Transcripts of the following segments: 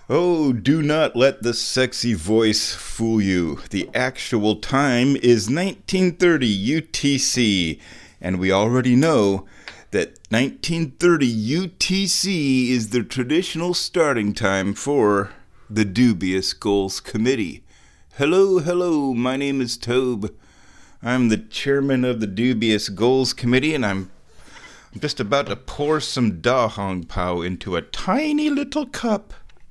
Oh, do not let the sexy voice fool you. The actual time is 1930 UTC, and we already know that 1930 UTC is the traditional starting time for the Dubious Goals Committee. Hello, my name is Tobe. I'm the chairman of the Dubious Goals Committee, and I'm just about to pour some Da Hong Pao into a tiny little cup.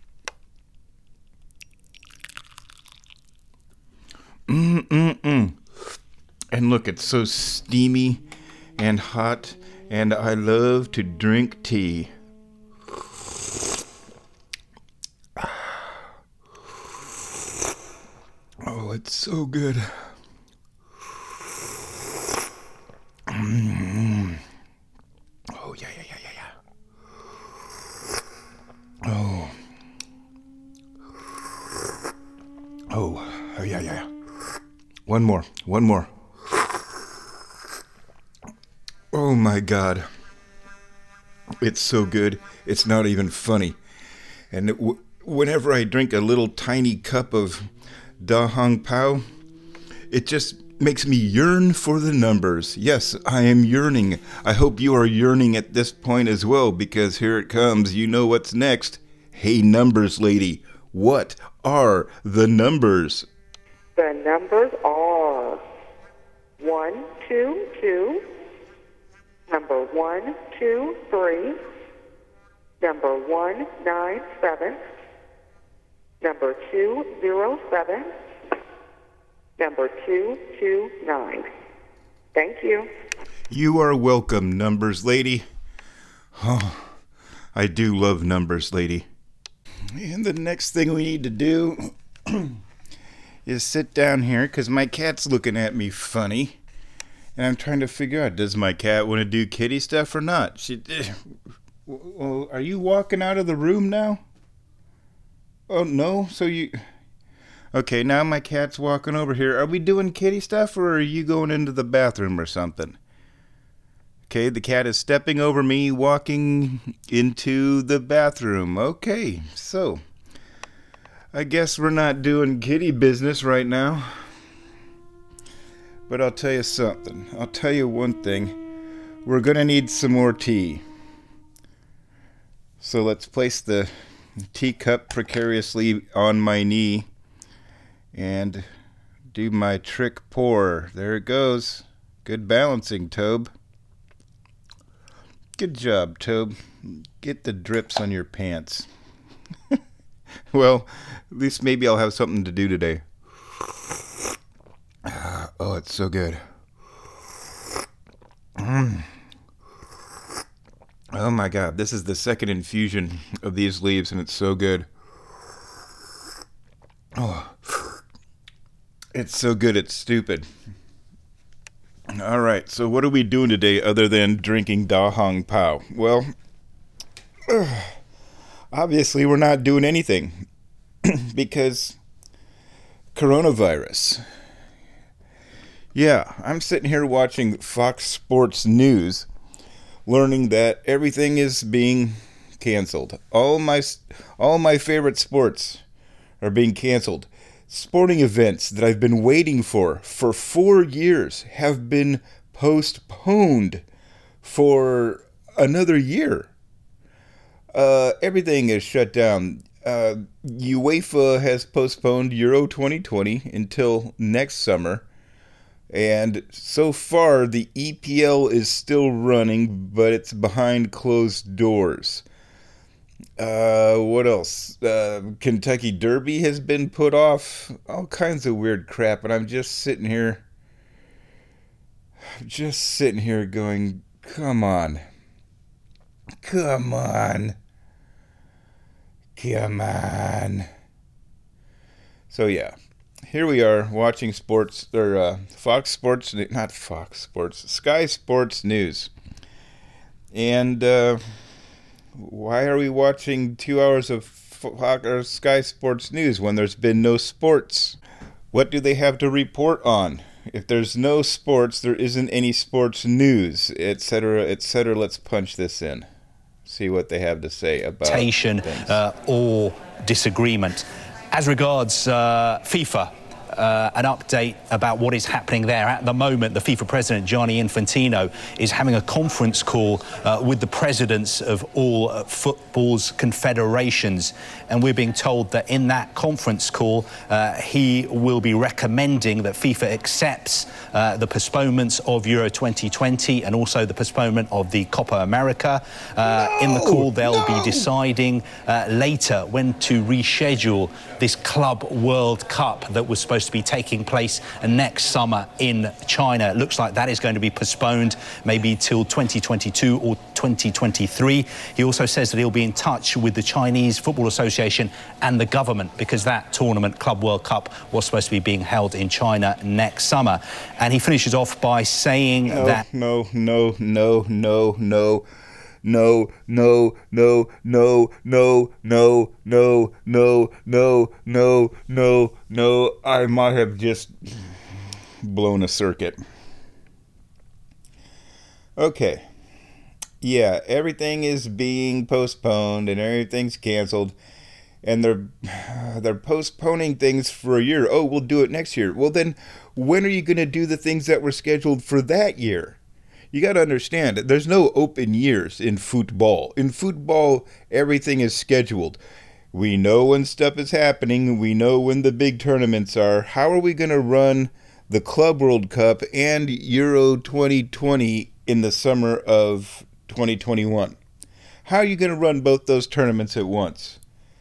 And look, it's so steamy and hot, and I love to drink tea. Oh, it's so good. Oh, yeah. Oh, yeah. One more. Oh my God. It's so good. It's not even funny. And whenever I drink a little tiny cup of Da Hong Pao, it just makes me yearn for the numbers. Yes, I am yearning. I hope you are yearning at this point as well, because here it comes. You know what's next. Hey, numbers lady, what are the numbers? The numbers are 122, number 123, number 197, number 207, number 229. Thank you. You are welcome, numbers lady. Oh, I do love numbers lady. And the next thing we need to do is sit down here because my cat's looking at me funny. And I'm trying to figure out, does my cat want to do kitty stuff or not? Well, are you walking out of the room now? Oh, no? Okay, now my cat's walking over here. Are we doing kitty stuff, or are you going into the bathroom or something? Okay, the cat is stepping over me, walking into the bathroom. Okay, so I guess we're not doing kitty business right now. But I'll tell you something. I'll tell you one thing. We're going to need some more tea. So let's place the teacup precariously on my knee and do my trick pour. There it goes. Good balancing, Tobe. Good job, Tobe. Get the drips on your pants. Well, at least maybe I'll have something to do today. Oh, it's so good. Oh my God, this is the second infusion of these leaves, and it's so good. Oh, it's so good, it's stupid. All right, so what are we doing today other than drinking Da Hong Pao? Well, obviously we're not doing anything because coronavirus. Yeah, I'm sitting here watching Fox Sports News, learning that everything is being canceled. All my favorite sports are being canceled. Sporting events that I've been waiting for 4 years have been postponed for another year. Everything is shut down. UEFA has postponed Euro 2020 until next summer. And so far, the EPL is still running, but it's behind closed doors. What else? Kentucky Derby has been put off. All kinds of weird crap. And I'm just sitting here going, come on. So yeah. Here we are watching Sky Sports News. And why are we watching 2 hours of Sky Sports News when there's been no sports? What do they have to report on? If there's no sports, there isn't any sports news, etc., etc. Let's punch this in. See what they have to say about or disagreement. As regards FIFA, an update about what is happening there. At the moment, the FIFA president, Gianni Infantino, is having a conference call with the presidents of all football's confederations. And we're being told that in that conference call, he will be recommending that FIFA accepts the postponements of Euro 2020 and also the postponement of the Copa America. In the call, they'll be deciding later when to reschedule this Club World Cup that was supposed to be taking place next summer in China. It looks like that is going to be postponed maybe till 2022 or 2023. He also says that he'll be in touch with the Chinese Football Association and the government because that tournament, Club World Cup, was supposed to be being held in China next summer. And he finishes off by saying that... No. I might have just blown a circuit. Okay. Yeah, everything is being postponed and everything's canceled. And they're postponing things for a year. Oh, we'll do it next year. Well, then when are you going to do the things that were scheduled for that year? You got to understand, there's no open years in football. In football, everything is scheduled. We know when stuff is happening. We know when the big tournaments are. How are we going to run the Club World Cup and Euro 2020 in the summer of 2021? How are you going to run both those tournaments at once?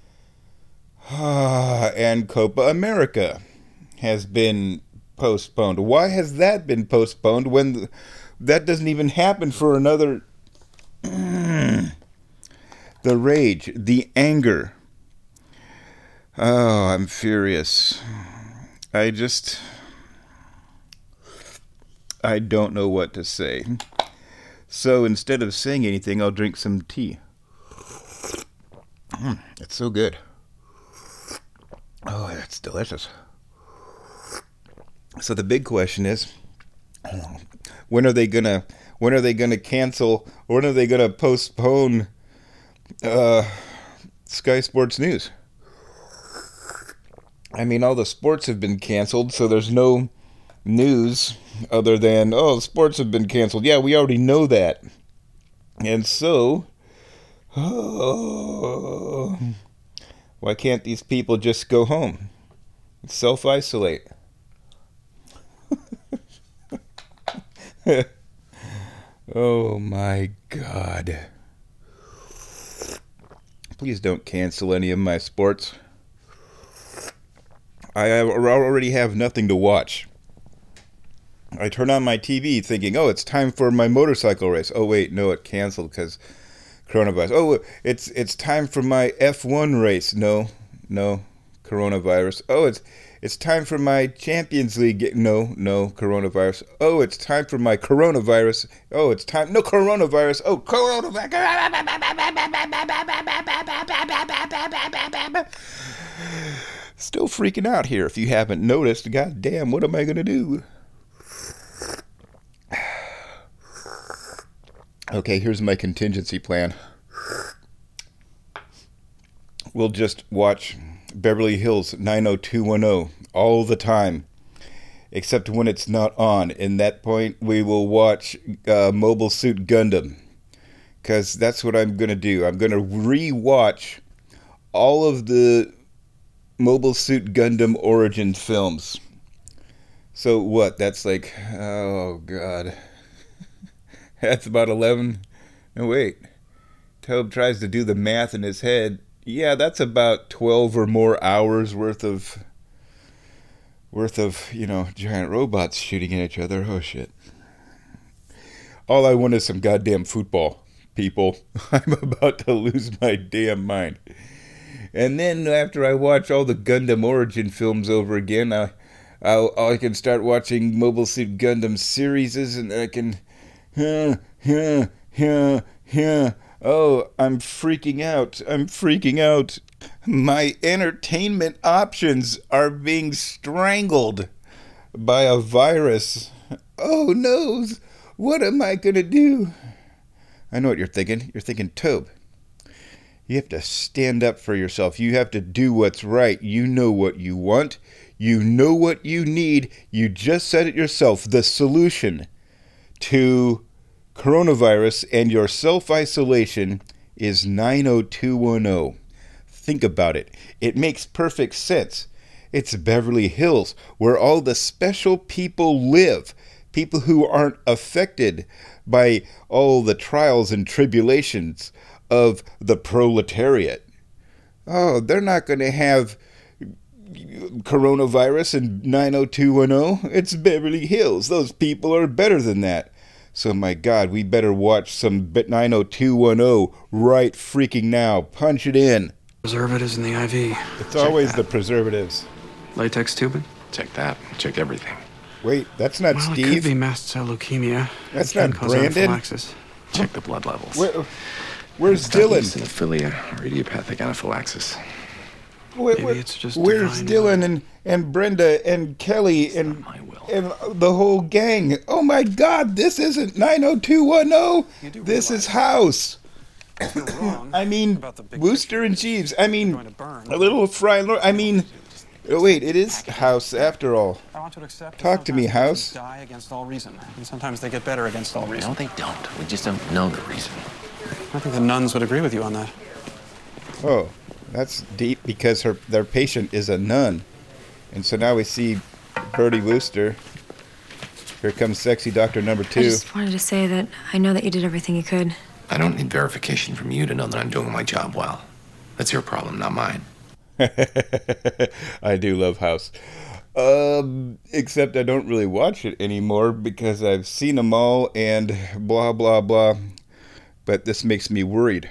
And Copa America has been postponed. Why has that been postponed when that doesn't even happen for another... The rage, the anger. Oh, I'm furious. I don't know what to say. So instead of saying anything, I'll drink some tea. It's so good. Oh, that's delicious. So the big question is, when are they gonna cancel, or when are they gonna postpone Sky Sports News? I mean, all the sports have been canceled, so there's no news other than, oh, sports have been canceled. Yeah, we already know that. And so, why can't these people just go home and self-isolate? Oh my God. Please don't cancel any of my sports. I already have nothing to watch. I turn on my TV thinking, oh, it's time for my motorcycle race. Oh, wait, no, it canceled because coronavirus. Oh, it's time for my F1 race. No, coronavirus. Oh, it's time for my Champions League. No, coronavirus. Oh, it's time for my coronavirus. Oh, it's time. No, coronavirus. Oh, coronavirus. Still freaking out here. If you haven't noticed, God damn, what am I going to do? Okay, here's my contingency plan. We'll just watch Beverly Hills 90210 all the time, except when it's not on. In that point, we will watch Mobile Suit Gundam, because that's what I'm going to do. I'm going to re-watch all of the Mobile Suit Gundam origin films. So what? That's like, oh God. That's about 11. No, wait. Tobe tries to do the math in his head. Yeah, that's about 12 or more hours worth of, giant robots shooting at each other. Oh, shit. All I want is some goddamn football, people. I'm about to lose my damn mind. And then after I watch all the Gundam origin films over again, I can start watching Mobile Suit Gundam series, and I can... Oh, I'm freaking out. My entertainment options are being strangled by a virus. Oh no, what am I gonna do? I know what you're thinking. You're thinking, Tobe, You have to stand up for yourself. You have to do what's right. You know what you want. You know what you need. You just said it yourself. The solution to coronavirus and your self-isolation is 90210. Think about it. It makes perfect sense. It's Beverly Hills, where all the special people live. People who aren't affected by all the trials and tribulations of the proletariat. Oh, they're not going to have coronavirus in 90210. It's Beverly Hills. Those people are better than that. So, my God, we better watch some 90210 right freaking now. Punch it in. Preservatives in the IV. It's always the preservatives. Latex tubing? Check that. Check everything. Wait, that's not Well, Steve. it could be mast cell leukemia. That's It can not cause Brandon. anaphylaxis. Check the blood levels. Where's Dylan? Eosinophilia or idiopathic anaphylaxis. Maybe it's just Where's divine Dylan and Brenda and Kelly and my will. the whole gang? Oh my God, this isn't 90210. This is House. I mean, Wooster and Jeeves. I mean, a little Fry. I mean, oh, wait, it is House after all. I want to accept that Talk to me, sometimes House. people die against all reason, and sometimes they get better against all reason. No, they don't. We just don't know the reason. I think the nuns would agree with you on that. Oh, that's deep because their patient is a nun. And so now we see Bertie Wooster. Here comes sexy doctor number 2. I just wanted to say that I know that you did everything you could. I don't need verification from you to know that I'm doing my job well. That's your problem, not mine. I do love House. Except I don't really watch it anymore because I've seen them all and blah, blah, blah. But this makes me worried.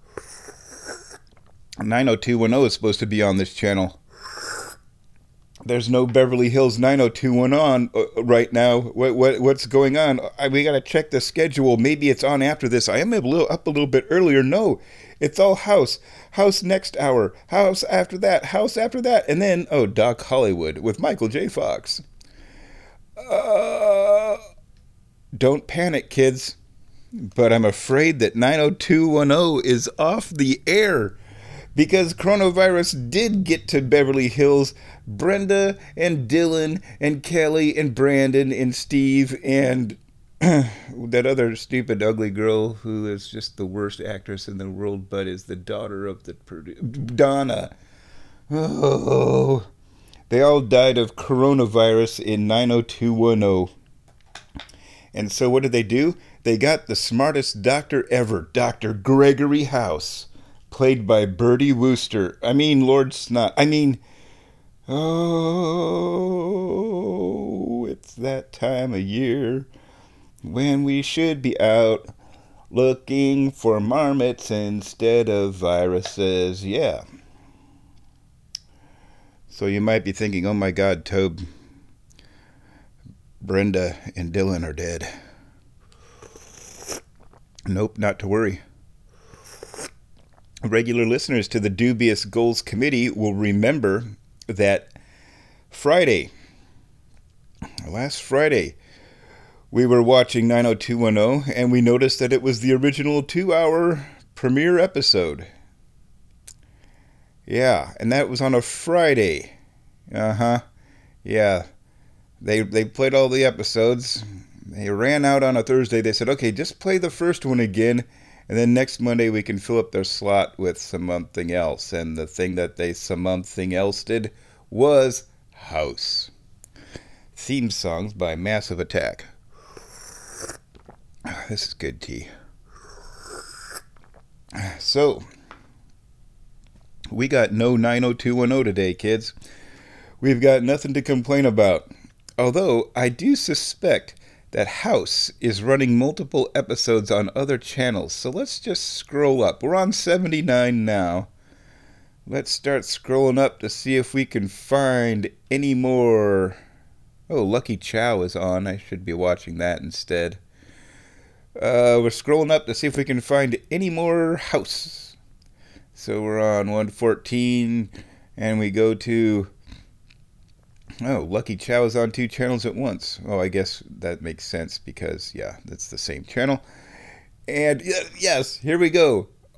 90210 is supposed to be on this channel. There's no Beverly Hills 90210 on right now. What's going on? We got to check the schedule. Maybe it's on after this. I am up a little bit earlier. No, it's all House. House next hour. House after that. House after that. And then, Doc Hollywood with Michael J. Fox. Don't panic, kids. But I'm afraid that 90210 is off the air. Because coronavirus did get to Beverly Hills. Brenda and Dylan and Kelly and Brandon and Steve and that other stupid ugly girl who is just the worst actress in the world but is the daughter of the Donna. Oh, they all died of coronavirus in 90210. And so what did they do? They got the smartest doctor ever, Dr. Gregory House. Played by Bertie Wooster. I mean, Lord Snot. I mean, oh, it's that time of year when we should be out looking for marmots instead of viruses. Yeah. So you might be thinking, oh my God, Tobe, Brenda and Dylan are dead. Nope, not to worry. Regular listeners to the Dubious Goals Committee will remember that last Friday, we were watching 90210 and we noticed that it was the original 2-hour premiere episode. Yeah, and that was on a Friday. Yeah, they played all the episodes. They ran out on a Thursday. They said, okay, just play the first one again. And then next Monday we can fill up their slot with something else. And the thing that they something else did was House. Theme songs by Massive Attack. This is good tea. So, we got no 90210 today, kids. We've got nothing to complain about. Although, I do suspect that House is running multiple episodes on other channels. So let's just scroll up. We're on 79 now. Let's start scrolling up to see if we can find any more. Oh, Lucky Chow is on. I should be watching that instead. We're scrolling up to see if we can find any more House. So we're on 114 and we go to... Oh, Lucky Chow is on 2 channels at once. Oh, I guess that makes sense because, yeah, that's the same channel. And, yes, here we go.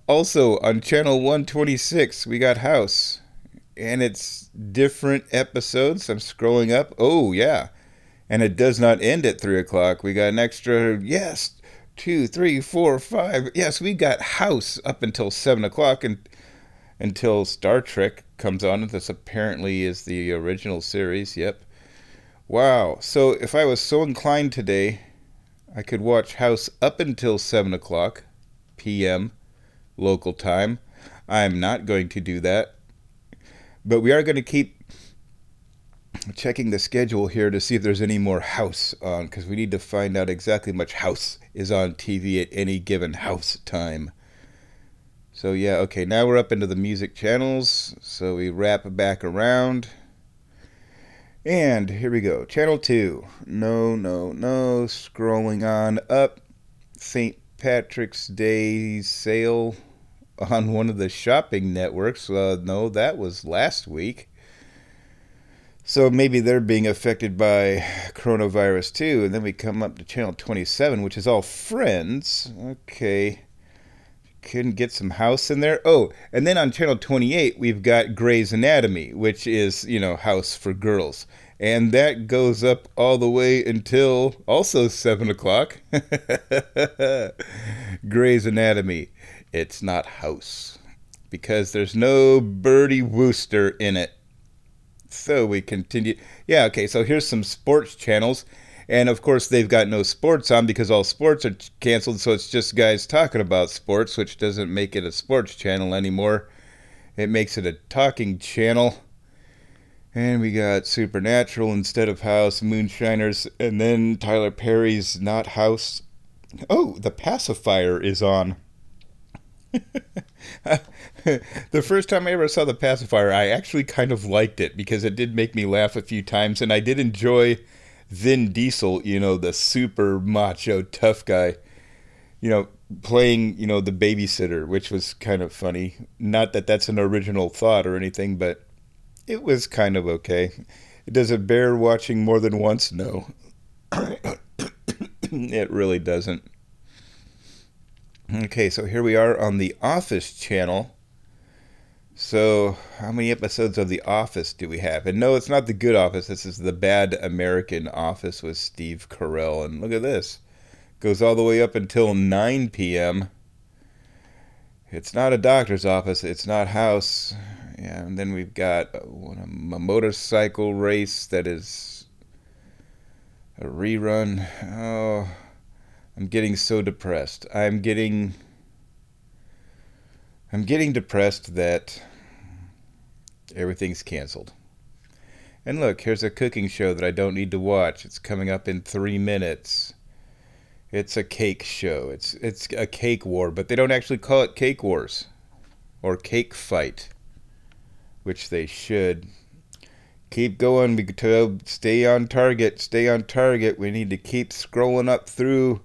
Also, on channel 126, we got House. And it's different episodes. I'm scrolling up. Oh, yeah. And it does not end at 3 o'clock. We got an extra, yes, 2, 3, 4, 5. Yes, we got House up until 7 o'clock and until Star Trek comes on. This apparently is the original series. Yep. Wow. So if I was so inclined today, I could watch House up until 7 o'clock p.m. local time. I'm not going to do that. But we are going to keep checking the schedule here to see if there's any more House on, because we need to find out exactly how much House is on TV at any given House time. So yeah, okay, now we're up into the music channels, so we wrap back around. And here we go, channel 2. No, scrolling on up. St. Patrick's Day sale on one of the shopping networks. No, that was last week. So maybe they're being affected by coronavirus too. And then we come up to channel 27, which is all Friends. Okay. Couldn't get some House in there. Oh, and then on channel 28, we've got Grey's Anatomy, which is, House for girls. And that goes up all the way until also 7 o'clock. Grey's Anatomy. It's not House. Because there's no Bertie Wooster in it. So we continue. Yeah, okay, so here's some sports channels. And, of course, they've got no sports on because all sports are canceled, so it's just guys talking about sports, which doesn't make it a sports channel anymore. It makes it a talking channel. And we got Supernatural instead of House, Moonshiners, and then Tyler Perry's Not House. Oh, The Pacifier is on. The first time I ever saw The Pacifier, I actually kind of liked it because it did make me laugh a few times, and I did enjoy Vin Diesel, the super macho tough guy, playing, the babysitter, which was kind of funny. Not that that's an original thought or anything, but it was kind of okay. Does it bear watching more than once? No. It really doesn't. Okay, so here we are on the Office channel. So, how many episodes of The Office do we have? And no, it's not The Good Office. This is The Bad American Office with Steve Carell. And look at this. Goes all the way up until 9 p.m. It's not a doctor's office. It's not House. Yeah, and then we've got a motorcycle race that is a rerun. Oh, I'm getting so depressed. I'm getting depressed that everything's canceled. And look, here's a cooking show that I don't need to watch. It's coming up in 3 minutes. It's a cake show. It's a cake war, but they don't actually call it Cake Wars or Cake Fight, which they should. Keep going. We to stay on target. Stay on target. We need to keep scrolling up through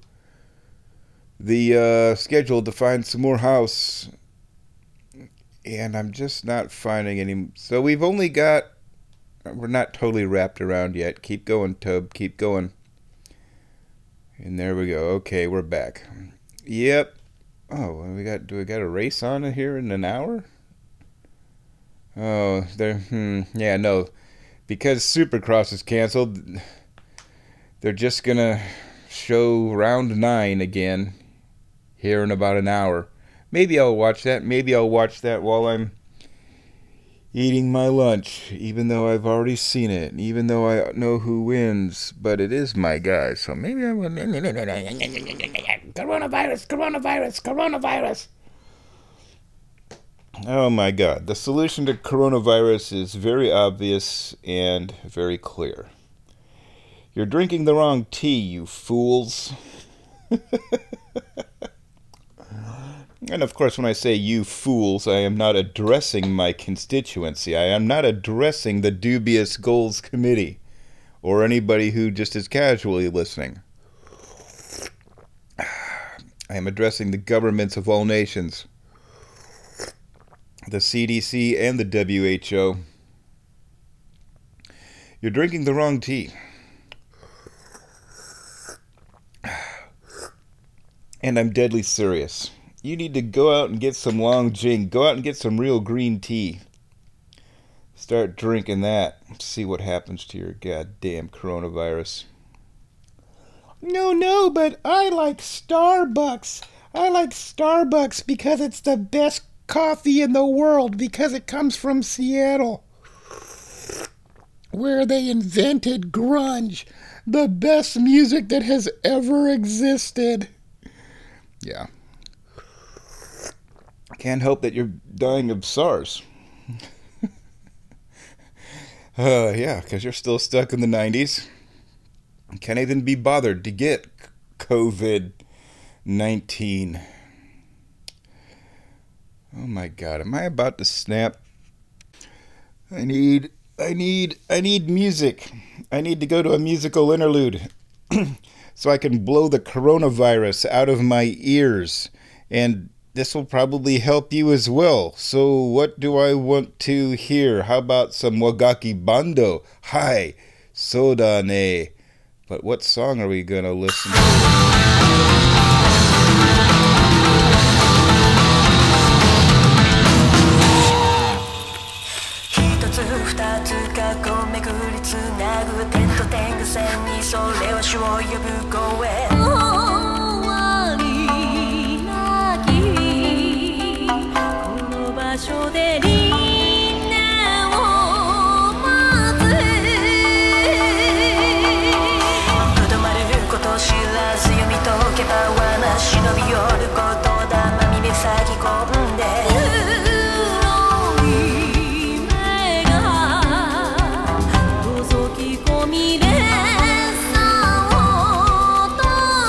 the schedule to find some more House. And I'm just not finding any. So we've only got. We're not totally wrapped around yet. Keep going, Tobe. Keep going. And there we go. Okay, we're back. Yep. Oh, do we got a race on here in an hour? Oh, yeah, no. Because Supercross is canceled, they're just gonna show round 9 again here in about an hour. Maybe I'll watch that. Maybe I'll watch that while I'm eating my lunch, even though I've already seen it, even though I know who wins. But it is my guy, so maybe I will. Coronavirus. Oh my God. The solution to coronavirus is very obvious and very clear. You're drinking the wrong tea, you fools. And of course, when I say you fools, I am not addressing my constituency. I am not addressing the Dubious Goals Committee or anybody who just is casually listening. I am addressing the governments of all nations, the CDC and the WHO. You're drinking the wrong tea. And I'm deadly serious. You need to go out and get some Long Jing. Go out and get some real green tea. Start drinking that. See what happens to your goddamn coronavirus. No, but I like Starbucks. I like Starbucks because it's the best coffee in the world because it comes from Seattle, where they invented grunge, the best music that has ever existed. Yeah. Can't help that you're dying of SARS. Yeah, because you're still stuck in the 90s. Can't even be bothered to get COVID-19. Oh my God, am I about to snap? I need music. I need to go to a musical interlude so I can blow the coronavirus out of my ears. And this will probably help you as well. So what do I want to hear? How about some Wagaki Bando? Hi, soda ne. But what song are we gonna listen to? 「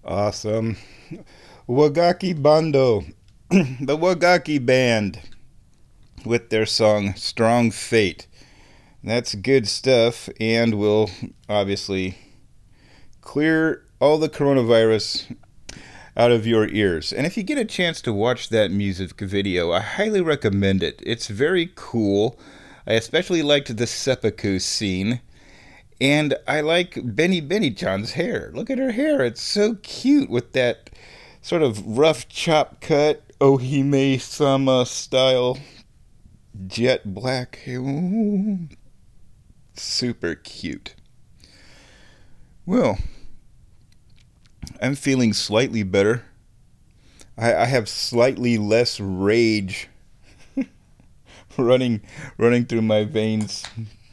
Awesome. Wagaki Bando, the Wagaki Band, with their song Strong Fate. That's good stuff, and will obviously clear all the coronavirus out of your ears. And if you get a chance to watch that music video, I highly recommend it. It's very cool. I especially liked the seppuku scene. And I like Benny Chan's hair. Look at her hair. It's so cute with that sort of rough chop cut, Ohime-sama style jet black hair. Ooh. Super cute. Well, I'm feeling slightly better. I have slightly less rage running through my veins.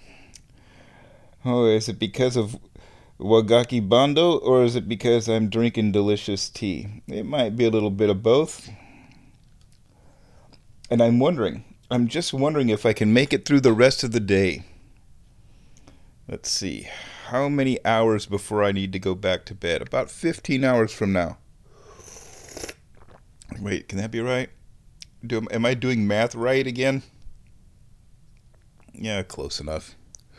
Oh, is it because of Wagaki Bando, or is it because I'm drinking delicious tea? It might be a little bit of both. And I'm just wondering if I can make it through the rest of the day. Let's see. How many hours before I need to go back to bed? About 15 hours from now. Wait, can that be right? Am I doing math right again? Yeah, close enough.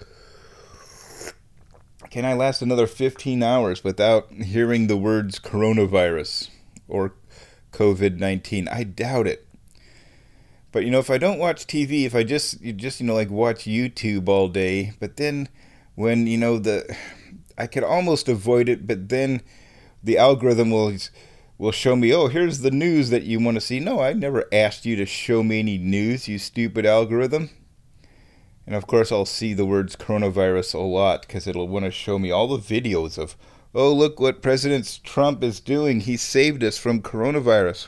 Can I last another 15 hours without hearing the words coronavirus or COVID-19? I doubt it. But, if I don't watch TV, if I just like watch YouTube all day, but then when, I could almost avoid it, but then the algorithm will show me, oh, here's the news that you want to see. No, I never asked you to show me any news, you stupid algorithm. And of course I'll see the words coronavirus a lot because it'll want to show me all the videos of, oh, look what President Trump is doing. He saved us from coronavirus.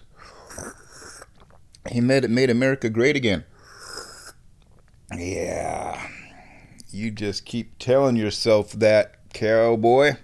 He made America great again. Yeah. You just keep telling yourself that, cowboy.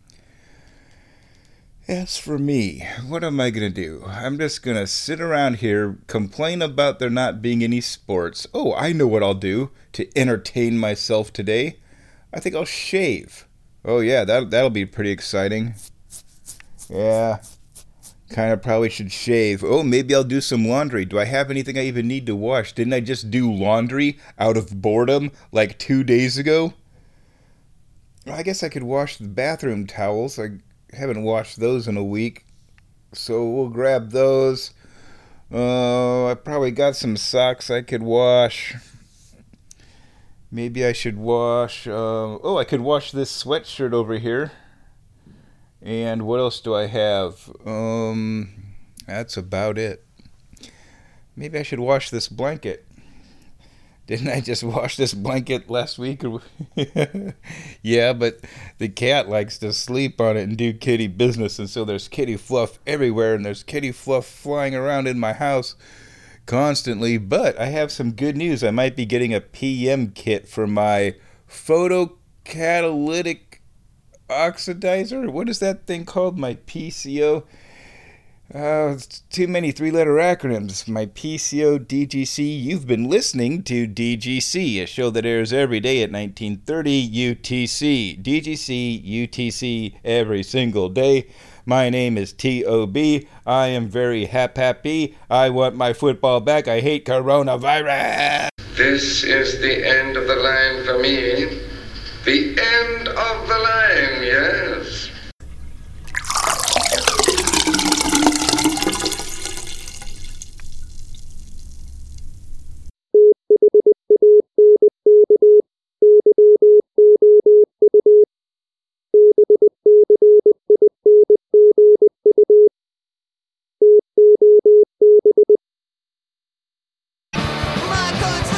As for me, what am I going to do? I'm just going to sit around here, complain about there not being any sports. Oh, I know what I'll do to entertain myself today. I think I'll shave. Oh yeah, that'll be pretty exciting. Yeah, kind of probably should shave. Oh, maybe I'll do some laundry. Do I have anything I even need to wash? Didn't I just do laundry out of boredom like 2 days ago? I guess I could wash the bathroom towels. I haven't washed those in a week, so we'll grab those. I probably got some socks I could wash. Maybe I should wash... I could wash this sweatshirt over here. And what else do I have? That's about it. Maybe I should wash this blanket. Didn't I just wash this blanket last week? Yeah, but the cat likes to sleep on it and do kitty business, and so there's kitty fluff everywhere, and there's kitty fluff flying around in my house constantly. But I have some good news. I might be getting a PM kit for my photocatalytic oxidizer. What is that thing called? My PCO? It's too many three-letter acronyms. My PCO DGC. You've been listening to DGC, a show that airs every day at 1930 UTC. DGC, UTC, every single day. My name is T.O.B. I am very happy. I want my football back. I hate coronavirus. This is the end of the line for me. The end of the line, yes.